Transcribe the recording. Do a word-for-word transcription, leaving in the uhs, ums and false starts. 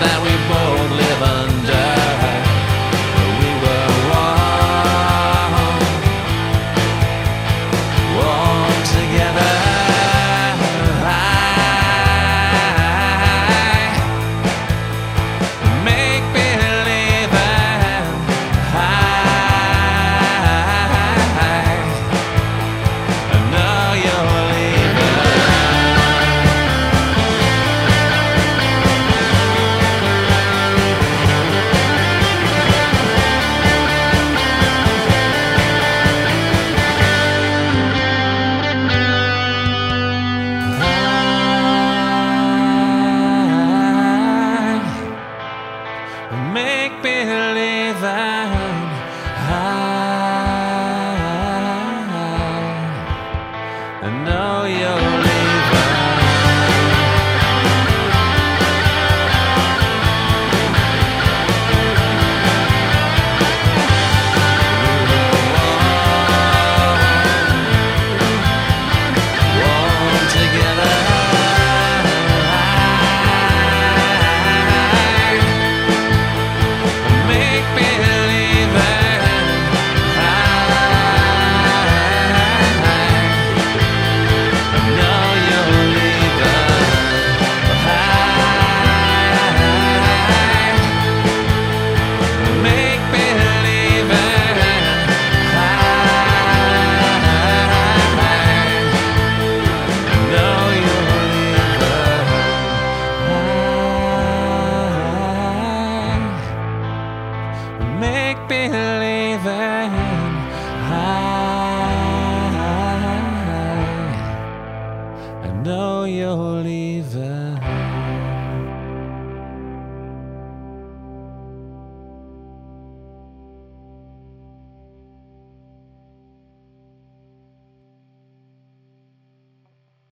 that we both live under. We were warm, warm together. Make believe and hide. I know you're leaving. I make believe and hide. I know you're leaving. Warm together. Make believe and hide. I know you're leaving. Hide. Make believe and hide. I know you're leaving. Hide. Make believe and hide. I know you're leaving.